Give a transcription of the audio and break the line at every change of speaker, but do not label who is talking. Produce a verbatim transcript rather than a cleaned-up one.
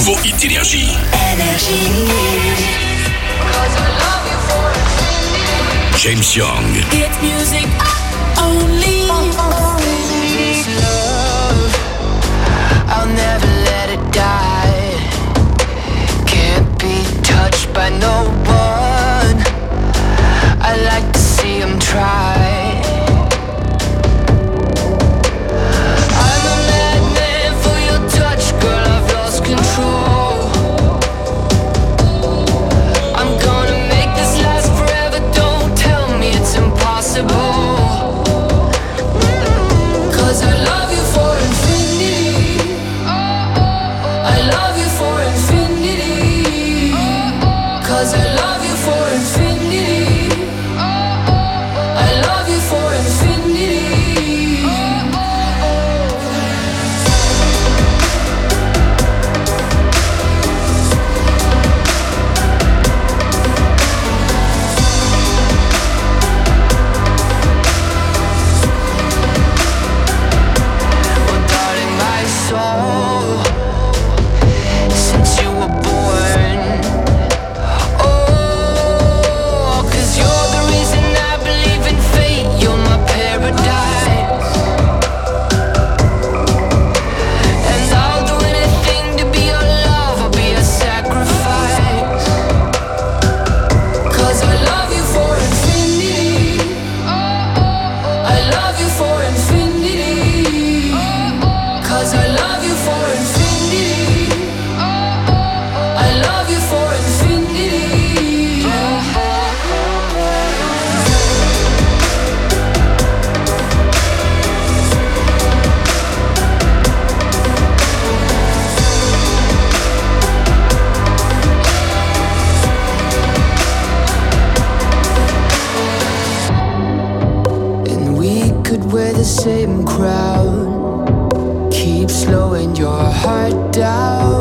nouveau hit Énergie. James Young.
It's music only.
This love, I'll never let it die. Can't be touched by no one. I like to see him try. I'm a madman for your touch, girl, I've lost control. I'm gonna make this last forever, don't tell me it's impossible. Cause I love you for infinity. I love you for infinity. Cause I love you for infinity. I love you for infinity. Well, darling, my soul, since you were born. Oh, 'cause you're the reason I believe in fate. You're my paradise. And I'll do anything to be your love. I'll be a sacrifice. 'Cause I love you for infinity. I love you for infinity. 'Cause I love you for infinity. I love you for infinity. And we could wear the same crown. Keep slowing your heart down.